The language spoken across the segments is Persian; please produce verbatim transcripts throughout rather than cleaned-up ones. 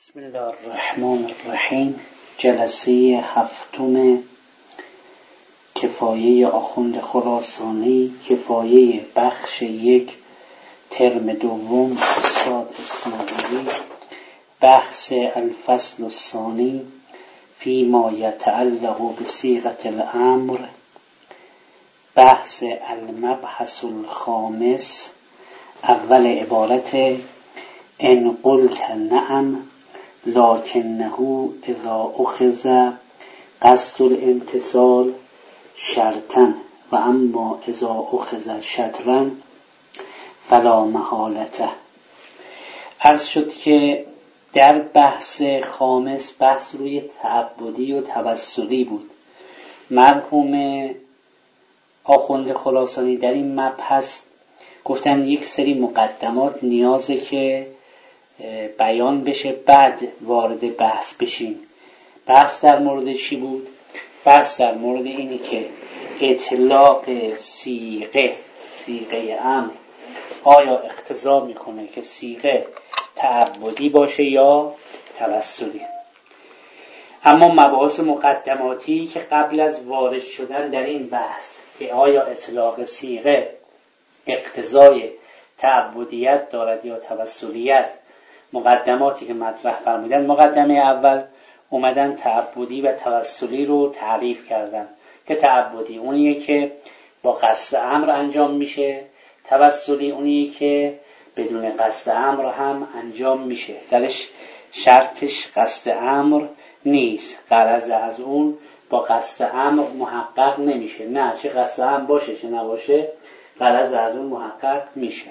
بسم الله الرحمن الرحیم. جلسه هفتم کفایه آخوند خراسانی، کفایه بخش یک، ترم دوم، استاد اسماعیلی. بحث الفصل الثانی فیما یتعلق بصیغة الامر. بحث المبحث الخامس. اول عبارت ان قلت نعم لکنه اذا اخذ قصد الامتثال شرطا و اما اذا اخذ شطرا فلا محالته. عرض شد که در بحث خامس بحث روی تعبدی و توسلی بود. مرحوم آخوند خراسانی در این مبحث گفتن یک سری مقدمات نیازه که بیان بشه بعد وارد بحث بشیم. بحث در مورد چی بود؟ بحث در مورد اینی که اطلاق صیغه صیغه امر آیا اقتضا میکنه که صیغه تعبدی باشه یا توسلی. اما مباحث مقدماتی که قبل از وارد شدن در این بحث که آیا اطلاق صیغه اقتضای تعبدیت دارد یا توسلیت، مقدماتی که مطرح فرمودن، مقدمه اول اومدن تعبدی و توسلی رو تعریف کردن که تعبدی اونیه که با قصد امر انجام میشه، توسلی اونیه که بدون قصد امر هم انجام میشه، درش شرطش قصد امر نیست، غرض از اون با قصد امر محقق نمیشه، نه چه قصد امر باشه چه نباشه غرض از اون محقق میشه.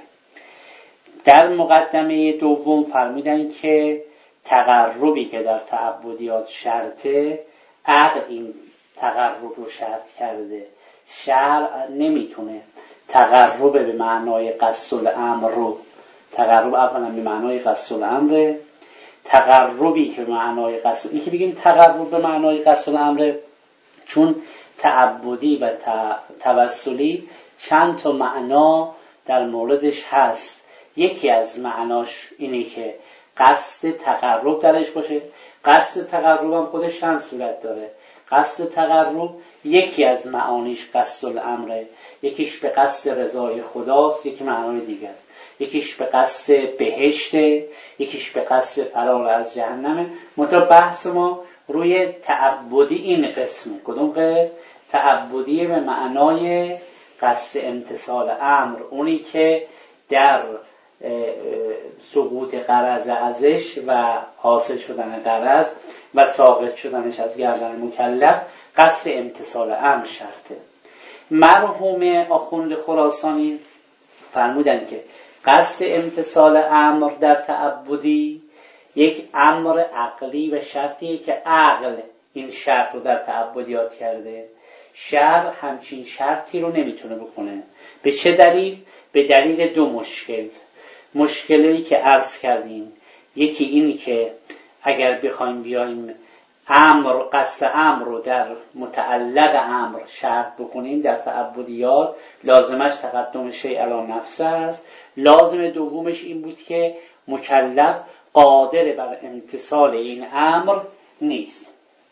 در مقدمه دوم فرمودن که تقربی که در تعبدیات شرطه، عقل این تقرب رو شرط کرده، شرع نمیتونه تقرب به معنای قصد الامر رو، تقرب اولا به معنای قصد الامر، تقربی که به معنای قصد، این که بگیم تقرب به معنای قصد الامر چون تعبدی و توسلی چند تا معنا در موردش هست. یکی از معناش اینه که قصد تقرب درش باشه. قصد تقرب هم خودش چند صورت داره. قصد تقرب یکی از معانیش قصد الامره، یکیش به قصد رضای خداست، یکی معنای دیگر، یکیش به قصد بهشته، یکیش به قصد فرار از جهنمه. مطمئن بحث ما روی تعبدی این قسمه. کدوم قسم؟ تعبدی به معنای قصد امتثال امر، اونی که در سقوط غرض ازش و حاصل شدن غرض و ساقط شدنش از گردن مکلف قصد امتثال امر شرطه. مرحوم آخوند خراسانی فرمودن که قصد امتثال امر در تعبدی یک امر عقلی و شرطیه که عقل این شرط رو در تعبدیات کرده. شرع همچین شرطی رو نمیتونه بکنه. به چه دلیل؟ به دلیل دو مشکل. مشکلی که عرض کردیم، یکی این که اگر بخوایم بیایم امر، قصد امر رو در متعلق امر شرط بکنیم در تعبدیات، لازمش تقدم شیء علی نفسه است. لازم دومش این بود که مکلف قادر بر امتثال این امر نیست.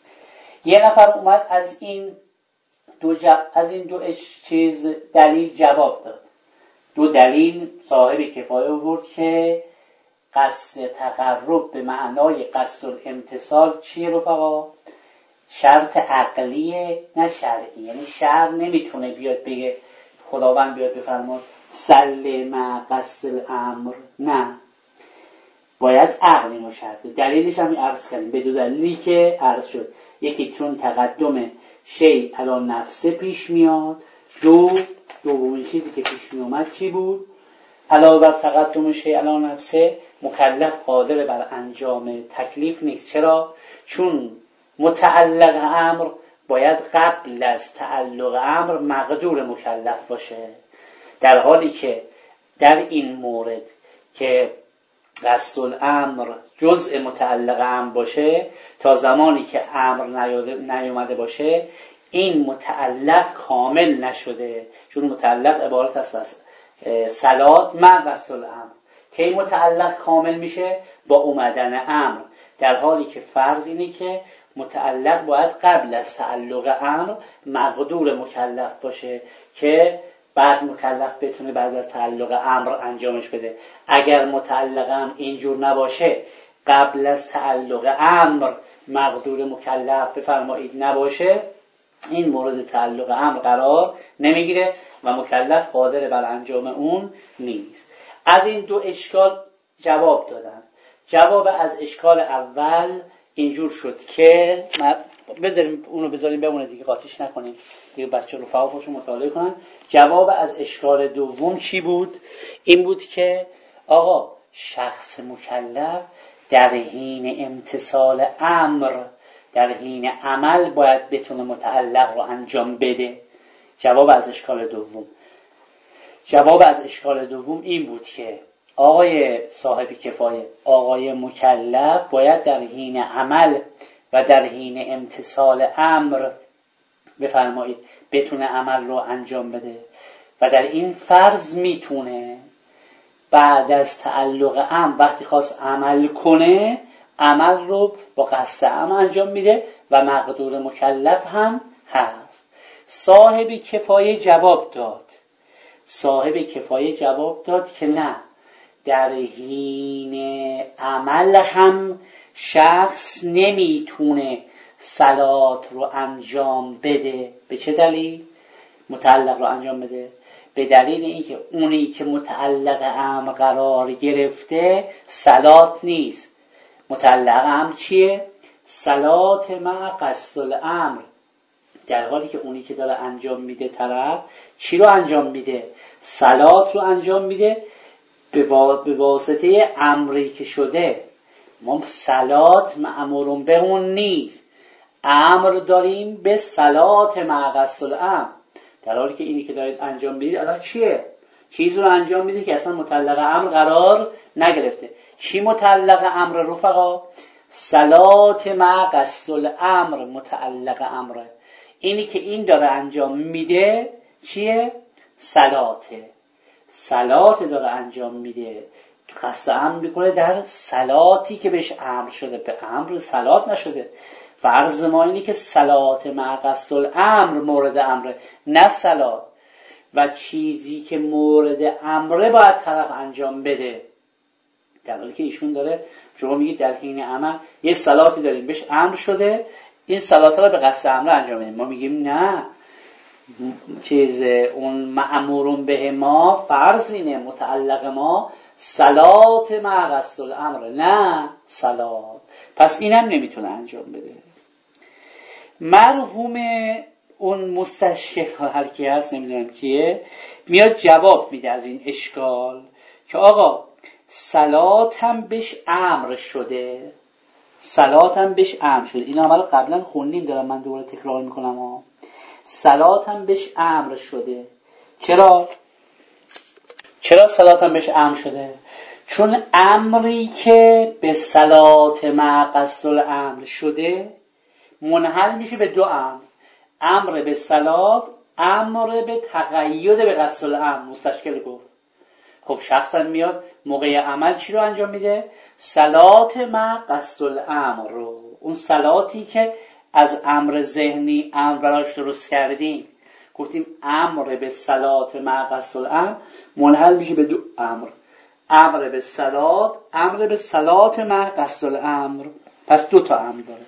یه نفر اومد از این دو جب... از این دو چیز دلیل جواب داد. دو دلیل صاحب کفایه آورد که قصد تقرب به معنای قصد الامتثال چیه رفقا؟ شرط عقلیه نه شرعی. یعنی شرع نمیتونه بیاد بگه، خداوند بیاد بفرماد سل مع قصد الامر، نه، باید عقل اینو شرطه. دلیلش هم عرض کردیم به دو دلیلی که عرض شد. یکی چون تقدم شیء علی نفسه پیش میاد، دو دومین چیزی که پیش می اومد چی بود؟ علاوه بر تقدم شیء علی نفسه مکلف قادر بر انجام تکلیف نیست. چرا؟ چون متعلق امر باید قبل از تعلق امر مقدور مکلف باشه، در حالی که در این مورد که قصد الامر جزء متعلق امر باشه، تا زمانی که امر نیومده باشه این متعلق کامل نشده. چون متعلق عبارت است از صلات مع قصد الامر. کی متعلق کامل میشه؟ با اومدن امر در حالی که فرض اینه که متعلق باید قبل از تعلق امر مقدور مکلف باشه که بعد مکلف بتونه بعد از تعلق امر انجامش بده. اگر متعلق امر اینجور نباشه، قبل از تعلق امر مقدور مکلف بفرمایید نباشه، این مورد تعلق امر قرار نمیگیره و مکلف قادر بر انجام اون نیست. از این دو اشکال جواب دادن. جواب از اشکال اول اینجور شد که بذاریم اونو بذاریم بمونه دیگه، قاطیش نکنیم دیگه، بچه رفقا خودشون مطالعه کنن. جواب از اشکال دوم چی بود؟ این بود که آقا شخص مکلف در حین امتثال امر، در حین عمل باید بتونه متعلق رو انجام بده. جواب از اشکال دوم جواب از اشکال دوم این بود که آقای صاحب کفایه، آقای مکلف باید در حین عمل و در حین امتثال امر بفرمایید بتونه عمل رو انجام بده و در این فرض میتونه بعد از تعلق امر وقتی خواست عمل کنه عمل رو با قصد امر انجام میده و مقدور مکلف هم هست. صاحب کفایه جواب داد صاحب کفایه جواب داد که نه، در حین عمل هم شخص نمیتونه صلات رو انجام بده. به چه دلیل؟ متعلق رو انجام بده. به دلیل اینکه اونی که متعلق امر قرار گرفته صلات نیست. متعلق امر چیه؟ صلات مع قصد الامر. در حالی که اونی که داره انجام میده طرف چی رو انجام میده؟ صلات رو انجام میده به واسطه امری که شده. ما صلات مأمورون به اون نیست، امر داریم به صلات مع قصد الامر. در حالی که اینی که دارید انجام میدید الان چیه؟ چیزی رو انجام میده که اصلا متعلق امر قرار نگرفته. چی متعلق امر رفقا؟ صلات مع قصد الامر متعلق امره. اینی که این داره انجام میده چیه؟ صلاته. صلات داره انجام میده، قصد امر میکنه در صلاتی که بهش امر شده، به امر صلات نشده. فرض ما اینه که صلات مع قصد الامر مورد امره، نه صلات. و چیزی که مورد امره باید طرف انجام بده. در حالی که ایشون داره شما میگید در حین عمل یه صلاتی داریم بهش امر شده، این صلات رو به قصد امر انجام بدیم. ما میگیم نه، چیز اون مأمورون به ما فرض اینه، متعلق ما صلات مع قصد الامر، نه صلات. پس اینم نمیتونه انجام بده. مرحوم اون مستشکل هر کی هست نمیدونم کیه، میاد جواب میده از این اشکال که آقا صلات هم بهش امر شده، صلات هم بهش امر شده. اینا عمل قبلا خوندیم، دارم من دوباره تکرار میکنم ها. صلات هم بهش امر شده. چرا؟ چرا صلات هم بهش امر شده؟ چون امری که به صلات مع قصد الامر شده منحل میشه به دو امر، امر به صلات، امر به تقید به قصد الامر. مستشکل گفت خب شخصا میاد موقع عمل چی رو انجام میده؟ صلات مع قصد الامر رو، اون صلاتی که از امر ذهنی امر براش درست کردیم، گفتیم امر به صلات مع قصد الامر منحل میشه به دو امر، امر به صلات، امر به صلات مع قصد الامر. پس دو تا امر داره،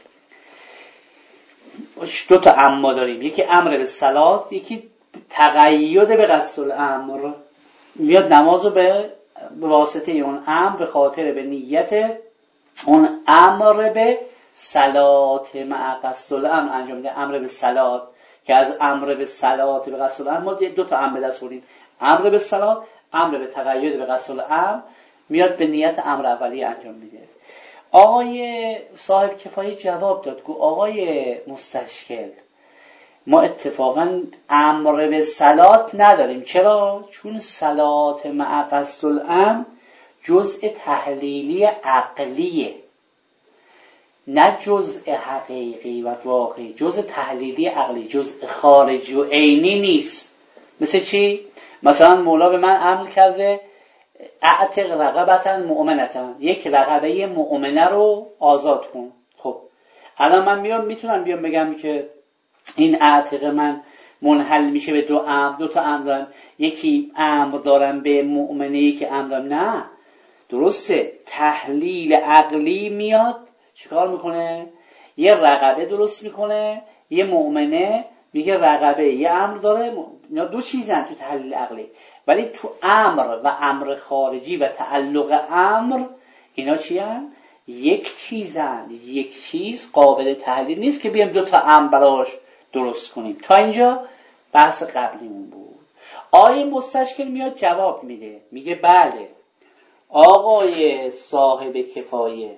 دو تا امر داریم، یکی امر به صلات، یکی تقید به قصد الامر. میاد نمازو به واسطه اون امر به خاطر به نیت اون امر به صلات مع قصد الامر انجام میده. امر به صلات که از امر به صلات به قصد الامر ما دو تا امر به دست آوردیم، امر به صلات، امر به تقید به قصد الامر، میاد به نیت امر اولی انجام میده. آقای صاحب کفایه جواب داد، گفت آقای مستشکل ما اتفاقا امر به صلات نداریم. چرا؟ چون صلات مع قصد الامر جزء تحلیلی عقلیه، نه جزء حقیقی و واقعی. جزء تحلیلی عقلی، جزء خارجی و عینی نیست. مثل چی؟ مثلا مولا به من امر کرده اعتق رقبتا مؤمنتا، یک رقبه مؤمنه رو آزاد کن. خب الان من میام میتونم بیام بگم که این اعتق من منحل میشه به دو امر، دو تا امر دارم، یکی امر دارم به مؤمنه، یکی امر دارم. نه، درسته، تحلیل عقلی میاد چیکار میکنه؟ یه رقبه درست میکنه، یه مؤمنه، میگه رقبه یه امر داره. اینا دو چیزن تو تحلیل عقلی، ولی تو امر و امر خارجی و تعلق امر اینا چی هن؟ یک چیزن. یک چیز قابل تحلیل نیست که بیام دو تا امر براش درست کنیم. تا اینجا بحث قبلیمون بود. آیه مستشکل میاد جواب میده، میگه بله آقای صاحب کفایه،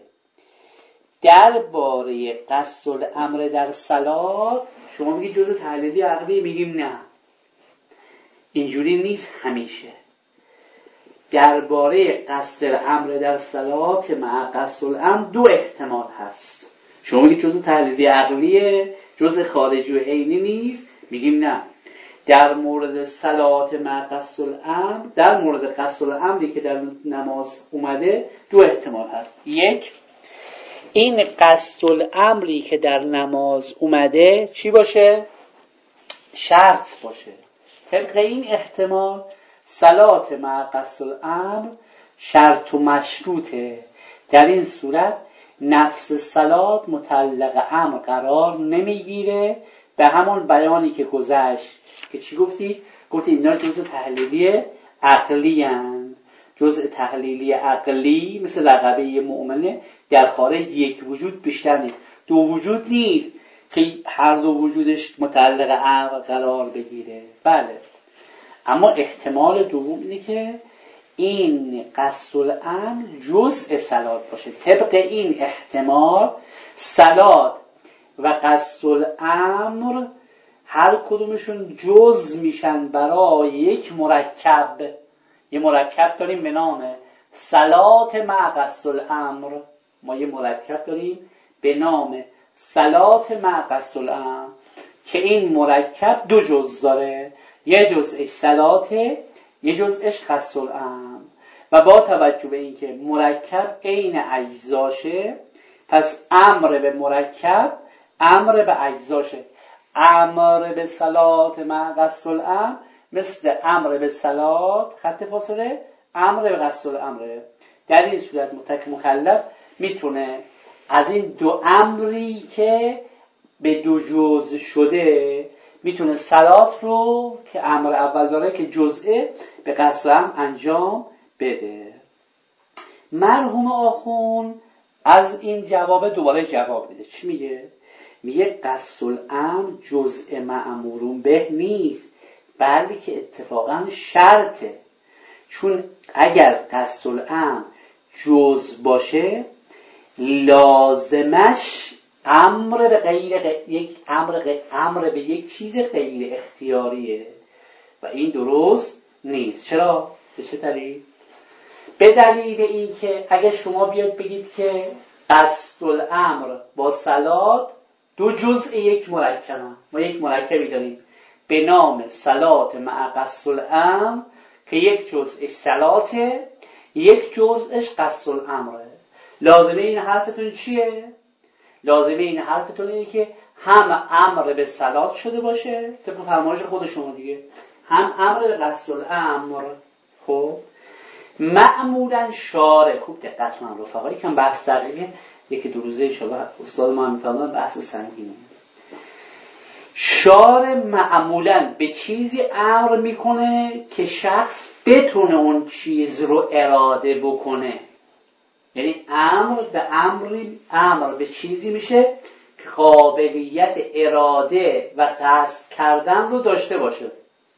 درباره قصد الامر در صلات شما میگی جزء تحلیلی عقلی، میگیم نه اینجوری نیست. همیشه درباره قصد الامر در صلات مع قصد الامر دو احتمال هست. شما میگی جزء تحلیلی عقلیه، جزء خارجی و عینی نیست، میگیم نه. در مورد صلات مع قصد الامر، در مورد قصد الامری که در نماز اومده دو احتمال هست. یک، این قصد الامری که در نماز اومده چی باشه؟ شرط باشه. طبق این احتمال صلات مع قصد الامر شرط و مشروطه. در این صورت نفس صلات متعلق امر قرار نمیگیره. به همون بیانی که گذشت که چی گفتی؟ گفتی اینا جزء تحلیلی عقلی هستند. جزء تحلیلی عقلی مثل رقبه مؤمنه در خارج یک وجود بیشتر نیست، دو وجود نیست که هر دو وجودش متعلق امر قرار بگیره. بله، اما احتمال دوم اینه که این قصد الامر جزء صلات باشه. طبق این احتمال صلات و قصد الامر هر کدومشون جزء میشن برای یک مرکب. یه مرکب داریم به نام صلات مع قصد الامر. ما یه مرکب داریم به نام صلات مع قصد الامر که این مرکب دو جزء داره، یه جزءش صلاته، یه جزءش قصد الامر. و با توجه به اینکه مرکب عین اجزاشه، پس امر به مرکب امر به اجزاشه. امر به صلات مع قصد الامر مثل امر به صلات خط فاصله امر به قصد الامر. در این صورت متک مکلف میتونه از این دو امری که به دو جزء شده میتونه صلات رو که امر اول داره که جزئه به قصد الامر انجام بده. مرحوم آخون از این جواب دوباره جواب میده. چی میگه؟ میگه قصد الامر جزء مأمورون به نیست، بلکه اتفاقا شرطه. چون اگر قصد الامر جزء باشه لازمش امر به غیر غ... یک امر غ... امر به یک چیز غیر اختیاریه و این درست نیست. چرا؟ به چه دلیل؟ به دلیل این که اگه شما بیاد بگید که قصد الامر با صلات دو جزء یک مرکبن، ما یک مرکبی داریم به نام صلات مع قصد الامر که یک جزءش صلاته، یک جزءش قصد الامره. لازمه این حرفتون چیه؟ لازمه این حرفتون اینه که هم امر به صلات شده باشه طبق فرمایش خود شما دیگه، هم امر به قصد الامر. خب معمولا شارع، خوب دقت کنن رفقا، یکم بحث دقیقه یکی دو روزه انشاءالله استاد ما میفهمن بحث سنگینه. شارع معمولا به چیزی امر میکنه که شخص بتونه اون چیز رو اراده بکنه. یعنی امر به امری، امر به چیزی میشه که قابلیت اراده و قصد کردن رو داشته باشه.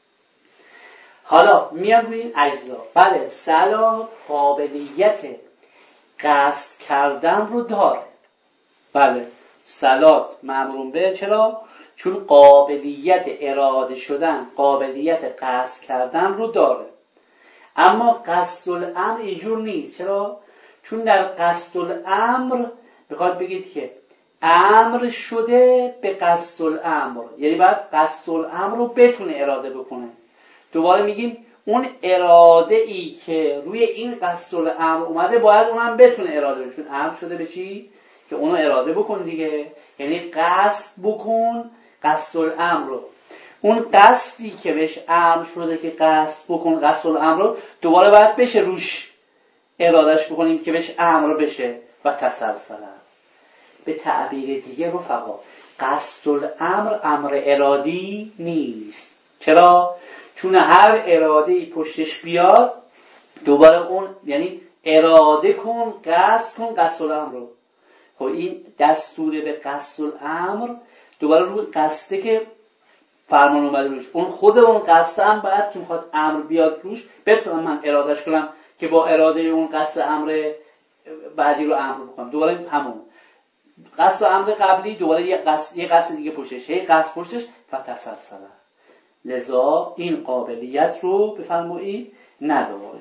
حالا میام روی این اجزا. بله، صلات قابلیت قصد کردن رو داره. بله، صلات مأمورون به. چرا؟ چون قابلیت اراده شدن، قابلیت قصد کردن رو داره. اما قصد الامر اینجور نیست. چرا؟ چون در قصد الامر بخواد بگید که امر شده به قصد الامر، یعنی باید قصد الامر رو بتونه اراده بکنه. دوباره میگیم اون اراده ای که روی این قصد الامر اومده باید اونم بتونه اراده بکنه، چون امر شده به چی؟ که اونو اراده بکن دیگه، یعنی قصد بکن قصد الامر رو. اون قصدی که بهش امر شده که قصد بکن قصد الامر رو دوباره باید بشه روش ارادش بکنیم که بهش امر بشه و تسلسل. به تعبیر دیگه رفقا قصد الامر امر ارادی نیست. چرا؟ چون هر اراده‌ای پشتش بیاد دوباره اون یعنی اراده کن قصد کن قصد الامر رو. خب این دستور به قصد الامر دوباره روی قصده که فرمان اومده روش، اون خود اون قصد هم باید که میخواد امر بیاد روش بتونم من ارادش کنم که با اراده اون قصد امر بعدی رو امر بکنم. دوباره همون قصد امر قبلی دوباره یه قصد یه قصد دیگه پشتش، یه قصد پشتش فتسلسل. لذا این قابلیت رو بفرمایید نداره.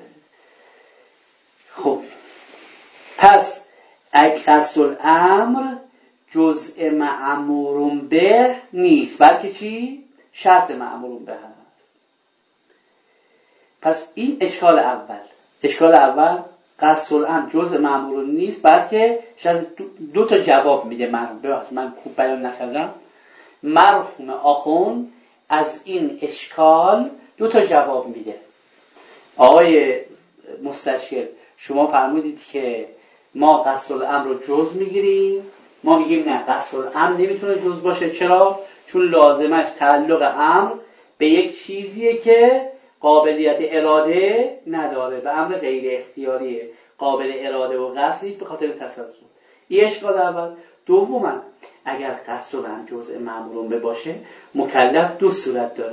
خب پس اگه قصد الامر جزء مأمور به نیست بلکه چی؟ شرط مأمور به هست. پس این اشکال اول. اشکال اول قصد الامر جزء مأمور نیست بلکه شرط دو, دو تا جواب میده. مرحوم ببخشید من خوب بیان نکردم. مرحوم آخوند از این اشکال دو تا جواب میده. آقای مستشکل شما فرمودید که ما قصد الامر رو جز میگیریم، ما میگیم نه قصد الامر نمیتونه جز باشه. چرا؟ چون لازمش تعلق امر به یک چیزیه که قابلیت اراده نداره، به امر غیر اختیاریه، قابل اراده و قصد نیست به خاطر تسلسل. این اشکال اول. دوما اگر قصد الامر جزء مأمور به باشه مکلف دو صورت داره.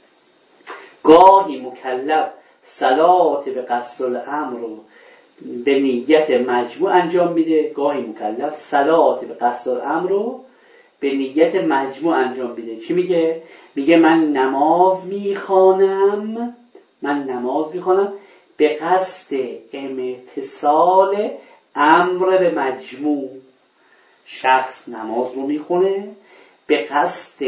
گاهی مکلف صلات به قصد الامر رو به نیت مجموع انجام میده، گاهی مکلف صلات به قصد الامر رو به نیت مجموع انجام میده. چی میگه؟ میگه من نماز میخوانم من نماز میخوانم به قصد امتصال امر به مجموع. شخص نماز رو میخونه به قصد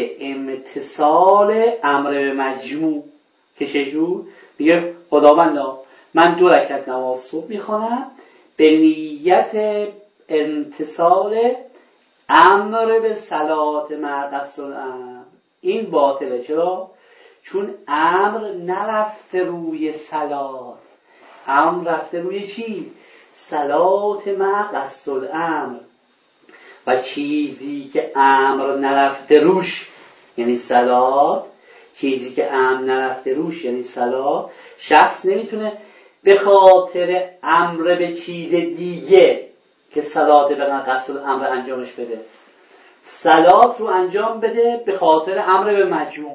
امتصال امر به مجموع که چجور؟ میگه خداوندا من دو رکعت نماز صبح میخوانم به نیت امتصال امر به صلات مع قصد الامر. این باطله. چرا؟ چون امر نرفته روی صلات، امر رفته روی چی؟ صلات مع قصد الامر. و چیزی که امر نرفته روش یعنی صلات، چیزی که امر نرفته روش یعنی صلات، شخص نمیتونه به خاطر امر به چیز دیگه که صلات به قصد الامر انجامش بده، صلات رو انجام بده به خاطر امر به مجموع.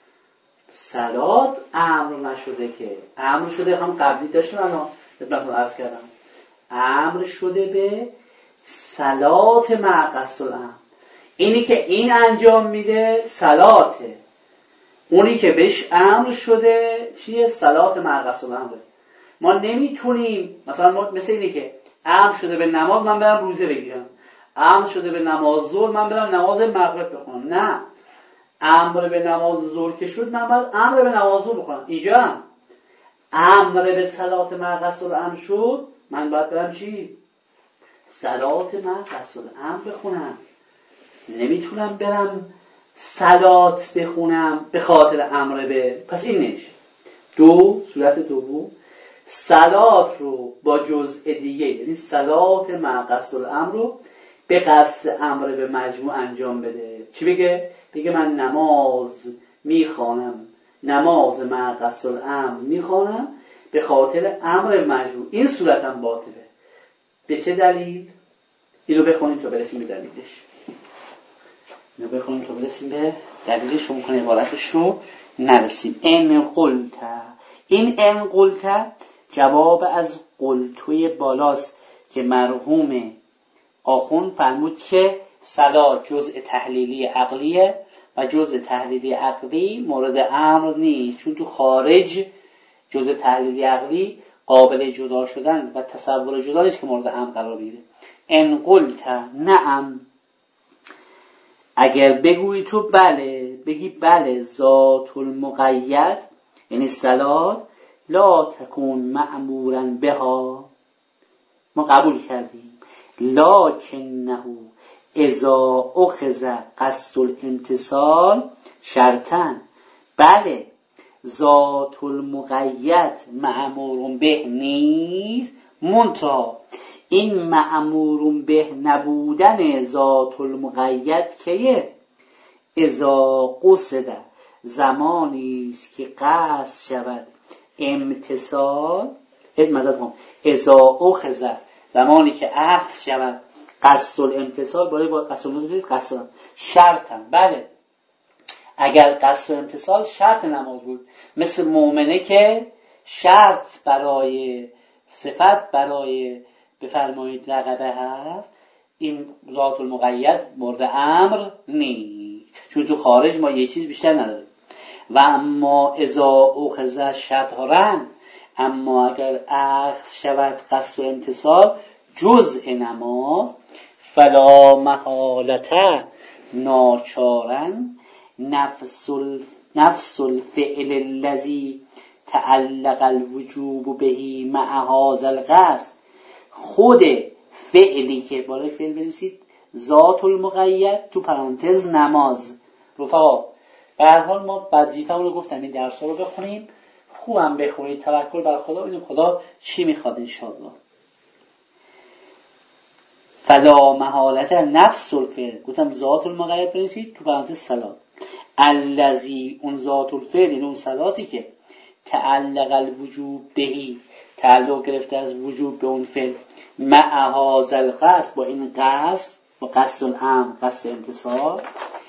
صلات امر نشده که، امر شده هم قبلی داشتیم الان خدمتتون عرض کردم، امر شده به صلات مع قصد الامر. اینی که این انجام میده صلاته، اونی که بهش امر شده چیه؟ صلات مع قصد الامر. ما نمیتونیم مثلا ما مثل اینی که امر شده به نماز من برم روزه بگیرم، امر شده به نماز ظهر من برم نماز مغرب بخونم. نه، امر به نماز ظهر که شد من باید امر به نماز ظهر بخونم. اینجا هم امر به صلات مع قصد الامر شد من باید برم چی؟ صلات مع قصد الامر بخونم. نمیتونم برم صلات بخونم به خاطر امر به. پس این نمیشه. دو صورت دوم صلات رو با جزء دیگه یعنی صلات مع قصد الامر رو به قصد امر به مجموع انجام بده. چی بگه؟ بگه من نماز میخوانم، نماز مع قصد الامر میخوانم به خاطر امر مجموع. این صورت هم باطله. به چه دلیل؟ اینو بخونیم تا برسیم به دلیلش. اینو بخونیم تا برسیم به دلیلش رو ممکنه عبارتش رو نرسیم. ان قلت، این ان قلت جواب از قلتوی بالاست که مرحوم آخوند فرمود که صلات جزء تحلیلی عقلیه و جزء تحلیلی عقلی مورد امر نیست، چون تو خارج جزء تحلیلی عقلی قابل جدا شدن و تصور جدا نیست که مورد امر قرار بگیره. ان قلت نعم، اگر بگویی تو بله، بگی بله ذات المقید یعنی صلات لا تکون مأمورا بها، ما قبول کردیم. لکنه اذا اخذ قصد الامتصال شرطا، بله ذات المقید مأمور به نیست، منتها این مأمور به نبودن ذات المقید که اذا قصد، زمانی است که قصد شود امتصال، اذا اخذ، زمانی که اخذ شود قصد الامتصال، باید با قصد الامتصال قصد شرطا، بله اگر قصد الامتصال شرط نماز بود، مثل مؤمنه که شرط برای صفت برای بفرمایید رقبه هست، این ذات المقید مورد امر نیست، چون تو خارج ما یه چیز بیشتر نداریم. و اما اذا اخذ شطرا، اما اگر اخذ شود قصد امتصال جزء نماز، فلا محالته ناچارن نفس نفس الفعل الذي تعلق الوجوب بهی مع هذا القصد، خود فعلی که بالای فعل بنویسید ذات المقید تو پرانتز نماز. رفقا به هر حال ما وظیفه‌مون رو گفتم این درس رو بخونیم، خوبم بخونید، توکل بر خدا، ببینیم خدا چی میخواد ان شاء الله. فلا محالت نفس الفعل، گفتم ذات المقید بنویسید تو پرانتز صلات، الذی، اون ذات الفعل یعنی اون صلاتی که تعلق الوجوب بهی، تعلق گرفته از وجوب به اون فعل، مع هذا القصد، با این قصد، با قصد الامر، قصد امتصال،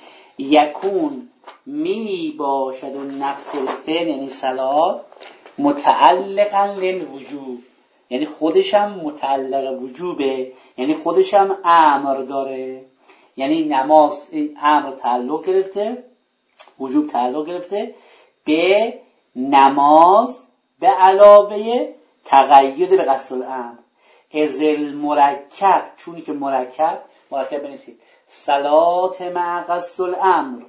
یکون می باشد و نفس الفعل یعنی صلات متعلقا للوجوب، یعنی خودشم متعلق وجوبه، یعنی خودشم امر داره، یعنی نماز امر تعلق گرفته، وجوب تعلق گرفته به نماز به علاوه تقید به قصد الامر. از المرکب، چونی که مرکب مرکب بنویسید صلات مع قصد الامر،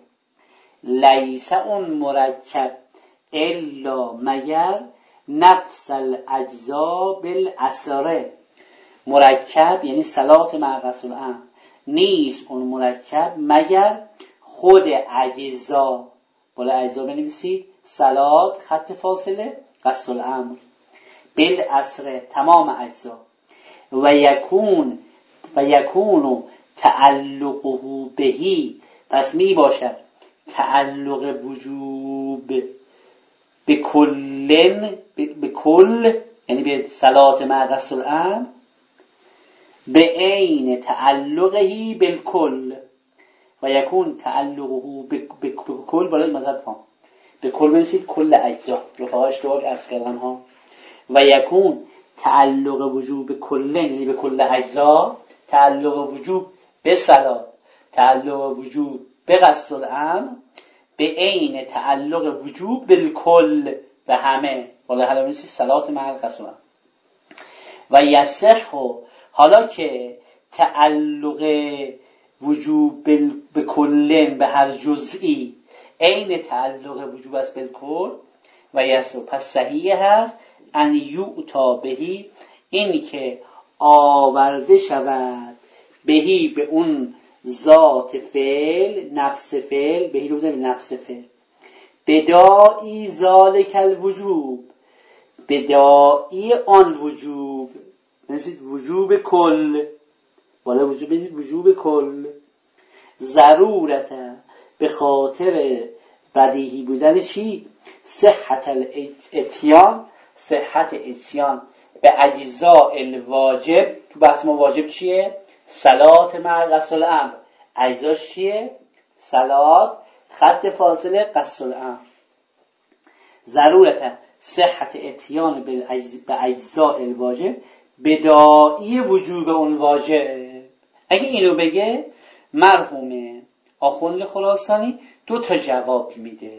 لیس اون مرکب الا مگر نفس الاجزا بالاسره، مرکب یعنی صلات مع قصد الامر نیست اون مرکب مگر خود اجزا، بالا اجزا بنویسید صلات خط فاصله قصد الامر بالاسره، تمام اجزا. و یکون و یکون تعلقه بهی، پس می باشد تعلق وجوب به کلن، به کل یعنی به صلات مع قصد الامر، به عین تعلقه بالکل. و یکون تعلقه به کل، بالای مذهب ها به کل بنویسید کل اجزا، رفقا اشتباه عرض کردن ها. و یکون تعلق وجوب به کل یعنی به کل اجزا، تعلق وجوب به صلات، تعلق وجوب به قصد الامر، به عین تعلق وجوب بالکل، به همه، بالا حالا بنویسید صلات مع قصد الامر. و یصح، حالا که تعلق وجوب به کلن به هر جزئی عین تعلق وجوب است بالکل، و یصح، پس صحیح هست ان یؤتا بهی، اینی که آورده شود بهی به اون ذات فعل، نفس فعل، بهی رو بزنیم نفس فعل، بدائی ذالک الوجوب، بدائی آن وجوب، بنویسید وجوب کل، بالا وجوب بنویسید وجوب کل، ضرورت به خاطر بدیهی بودن چی؟ صحت الاتیان، صحت اتیان به اجزاء الواجب. تو بحث ما واجب چیه؟ صلات مع قصد الامر. اجزاش چیه؟ صلات خط فاصله قصد الامر. ضرورت صحت اتیان به اجزاء الواجب بدائی وجوب اون واجب. اگه اینو بگه مرحوم آخوند خراسانی دو تا جواب میده.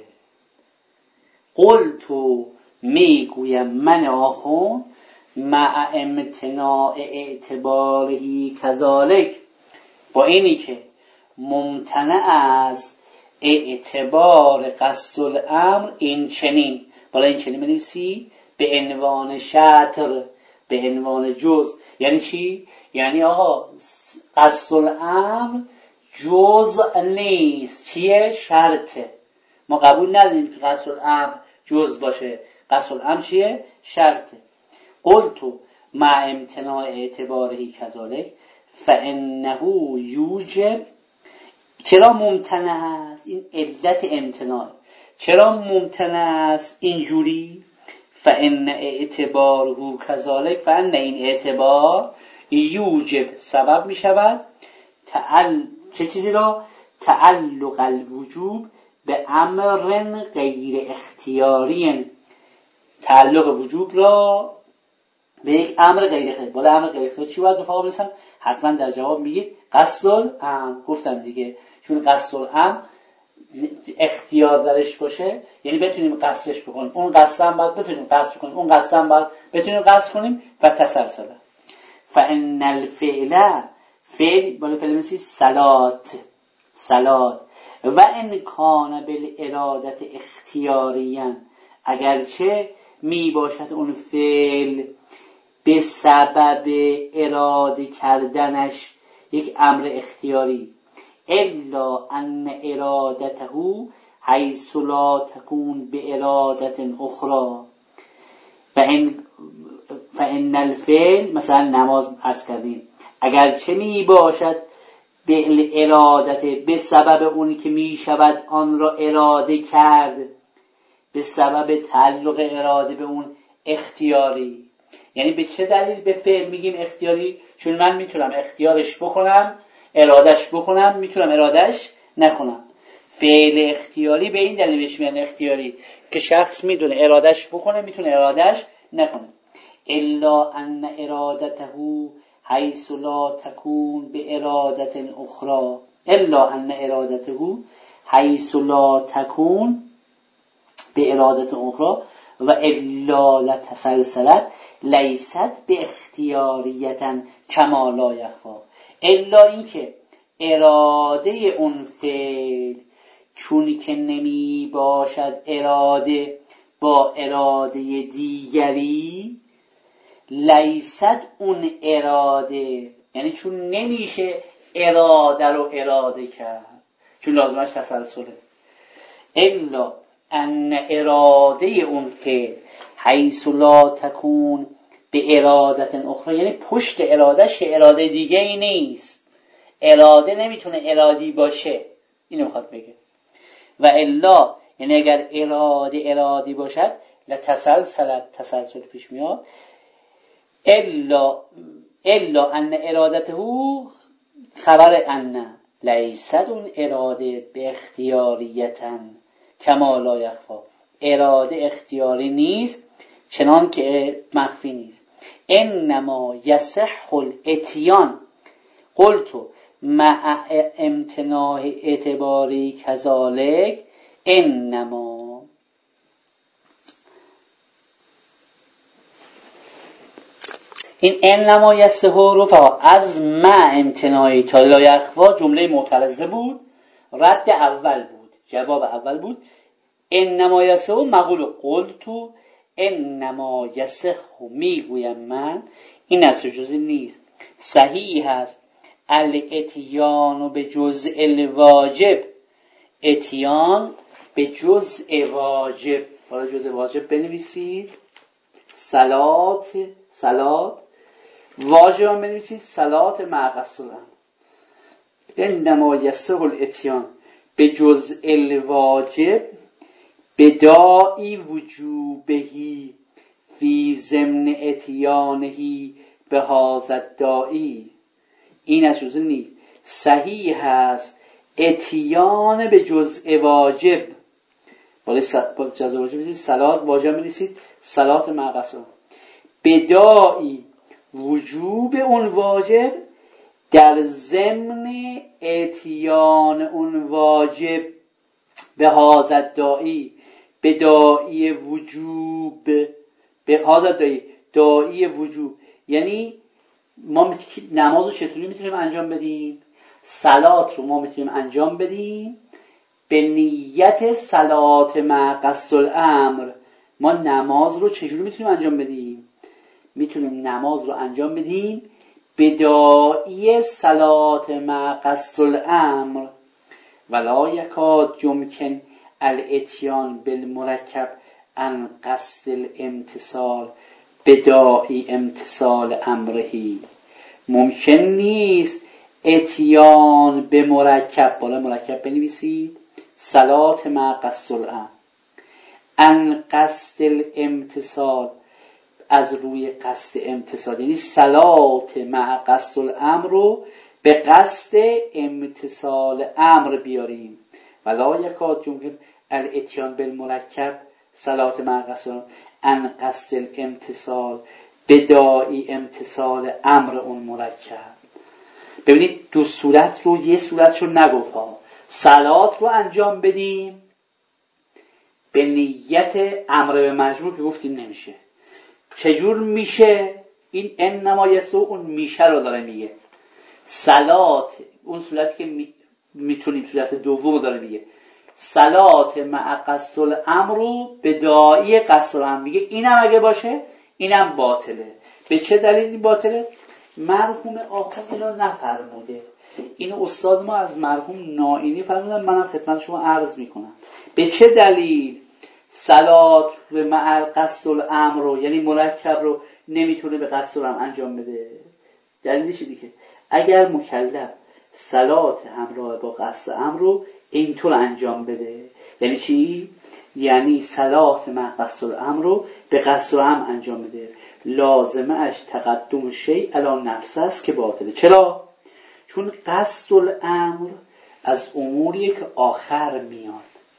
قلتو میگویم من آخوند مع امتناع اعتبارهی کذالک، با اینی که ممتنع از اعتبار قصد الامر این چنین، بالا این چنین بنویسی به عنوان شطر، به عنوان جز. یعنی چی؟ یعنی آقا قصد الامر جزء نیست، چیه؟ شرطه. ما قبول نداریم که قصد الامر جز باشه. قصد الامر چیه؟ شرطه. قلتو مع امتناع اعتبارهی کذالک فانه یوجب. چرا ممتنع است؟ این علت امتناع. چرا ممتنع است اینجوری؟ فان اعتباره کذالک، فان این اعتبار یوجب سبب می شود تعل... چه چیزی را؟ تعلق الوجوب به امر غیر اختیاری، تعلق وجوب را به یک امر غیر اختیاری. بالا امر غیر اختیاری چی باید رفاقا برسم؟ حتما در جواب میگید قصد الامر. گفتم دیگه، چون قصد الامر اختیار درش باشه، یعنی بتونیم قصدش بکنیم، اون قصد هم باید بتونیم قصد کنیم، اون قصد هم باید بتونیم قصد کنیم و تسلسل. فان الفعل، فعل بالا فعل مثل صلات، صلات و ان کان بالارادت اختیاریا، اگرچه می باشد اون فعل به سبب اراده کردنش یک امر اختیاری، الا ان ارادته حیث لا تکون به ارادت اخرى. فان فان الفعل، مثلا نماز عرض کردیم، اگرچه می باشد به ارادت، به سبب اونی که می شود آن را اراده کرد، به سبب تعلق اراده به اون اختیاری. یعنی به چه دلیل به فعل میگیم اختیاری؟ چون من میتونم اختیارش بکنم، ارادش بکنم، میتونم ارادش نکنم. فعل اختیاری به این دلیل بهش میگن اختیاری که شخص میدونه ارادش بکنه، میتونه ارادش نکنه. الا ان ارادته حیث لا تکون به ارادت اخرى، الا ان ارادته حیث لا تکون به ارادت اخرى و الا لتسلسلت لیست به اختیاریتا کما لا یخفی. الا این که اراده اون فعل چون که نمی باشد اراده با اراده دیگری، لیست اون اراده، یعنی چون نمیشه اراده رو اراده کرد، چون لازمش تسلسله. الا ان اراده اون فعل حیث لا تکون به ارادت اخرى، یعنی پشت ارادهش که اراده دیگه ای نیست، اراده نمیتونه ارادی باشه، اینو میخواد بگه. و الا، یعنی اگر اراده ارادی باشد لتسلسل، تسلسل پیش میاد. الا الا ان ارادته، خبر ان لیست اون اراده به اختیاریتن کما لا یخفی، اراده اختیاری نیست چنان که مخفی نیست. انما یصح الاتیان قلتو مع امتناع اعتباری کذالک. انما، این انما یصح رو فقط از مع امتناعی تا لا یخفی جمله معترضه بود، رد اول بود، جواب اول بود. انما یصح مقول قلتو انما یصح، میگویم من این اصل جزئی نیست، صحیح هست الاتیان به جزء الواجب، اتیان به جزء واجب. حالا جزء واجب بنویسید صلات، صلات واجب هم بنویسید صلات مع قصد الامر. انما یصح الاتیان به جزء الواجب بداعی وجوبهی فی ضمن اتیانهی به هذا الداعی. این از جزء نیست، صحیح هست اتیان به جزء واجب. بالا جزء واجب بنویسید صلات، واجب بنویسید صلات مع قصد الامر. بداعی وجوب اون واجب در ضمن اتیان اون واجب به هذا الداعی، به داعی وجوب، به هذا الداعی، داعی وجوب. یعنی ما نماز رو چطوری میتونیم انجام بدیم؟ صلات رو ما میتونیم انجام بدیم به نیت صلات مع قصد الامر، ما نماز رو چجوری میتونیم انجام بدیم؟ میتونیم نماز رو انجام بدیم بداعی صلات مع قصد الامر ولا یکاد یمکن الاتیان بالمرکب عن قصد الامتصال بداعی امتصال امرهی. ممکن نیست اتیان به مرکب، بالا مرکب بنویسید، صلات مع قصد الامر، عن قصد الامتصال، از روی قصد امتصال، یعنی صلات مع قصد الامر رو به قصد امتصال امر بیاریم. ولا یکاد یمکن الاتیان بالمرکب صلات مع قصد الامر عن قصد الامتصال بداعی امتصال امر اون مرکب. ببینید دو صورت رو، یه صورت رو نگفت ها، صلات رو انجام بدیم به نیت امر به مجموع که گفتیم نمیشه. چجور میشه؟ این ان نمایسو اون میشه رو داره میگه. صلات اون صورتی که می... میتونیم صورت دوم داره میگه. صلات مع قصد الامر رو به داعی قصد الامر میگه. اینم اگه باشه اینم باطله. به چه دلیلی باطله؟ مرحوم آقا اینو نفرموده. اینو استاد ما از مرحوم نائینی فرمودن، منم خدمت شما عرض میکنم. به چه دلیل صلات و مع قصد الامر رو، یعنی مرکب رو نمیتونه به قصد الامر انجام بده؟ دلیلش اینه که اگر مکلف صلات همراه با قصد امر رو اینطور انجام بده، یعنی چی؟ یعنی صلات مع قصد الامر رو به قصد الامر انجام بده، لازمه اش تقدم شیء علی نفسه است که باطله. چرا؟ چون قصد الامر از اموریه که آخر میاد.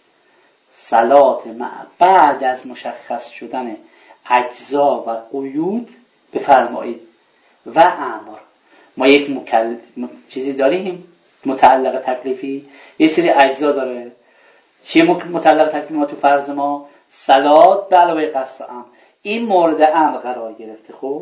صلات مع بعد از مشخص شدن اجزا و قیود بفرمایید و امر. ما یک مکل... چیزی داریم متعلق تکلیفی، یه سری اجزا داره. چیه متعلق تکلیفی ما تو فرض ما؟ صلات به علاوه قصد امر. این مورد امر قرار گرفته. خب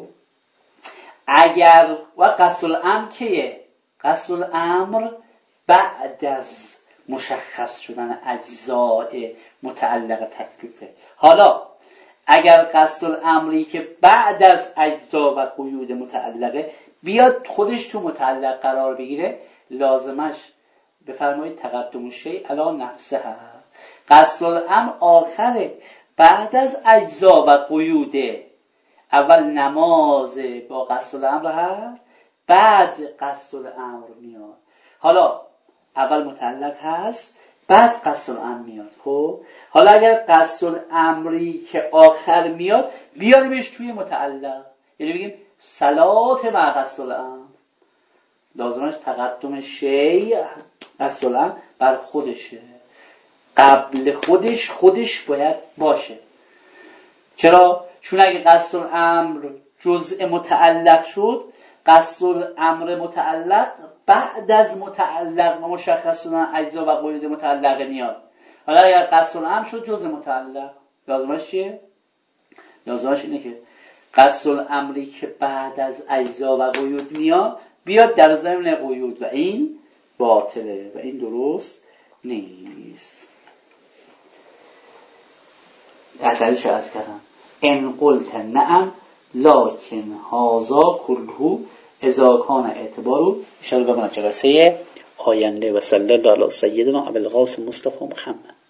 اگر و قصد الامر کیه؟ قصد الامر بعد از مشخص شدن اجزای متعلق تکلیفه. حالا اگر قصد الامری که بعد از اجزا و قیود متعلقه بیاد خودش تو متعلق قرار بگیره، لازمش بفرمایید تقدم شیء علی نفسه هست. قصد الامر آخره، بعد از اجزا و قیوده. اول نماز با قصد الامر هست، بعد قصد الامر میاد. حالا اول متعلق هست، بعد قصد الامر میاد. خب حالا اگر قصد الامری که آخر میاد بیاریمش توی متعلق، یعنی بگیم صلات مع قصد الامر، لازمش تقدم شیء قصد الامر بر خودشه، قبل خودش خودش باید باشه. چرا؟ چون اگه قصد الامر جزء متعلق شد، قصد الامر متعلق بعد از متعلق و مشخص شدن اجزا و قیود متعلق میاد. حالا اگر قصد الامر شد جزء متعلق، لازمش چیه؟ لازمش اینه که قصد الامری که بعد از اجزا و قیود میاد بیاد در ضمن قیود و این باطله و این درست نیست. اعتراضش از کردم ان قلت نعم لکن هذا كله اذا كان اعتبارو ان شاء الله به جلسه آینده. و صلی الله علی سیدنا ابوالقاسم مصطفی محمد.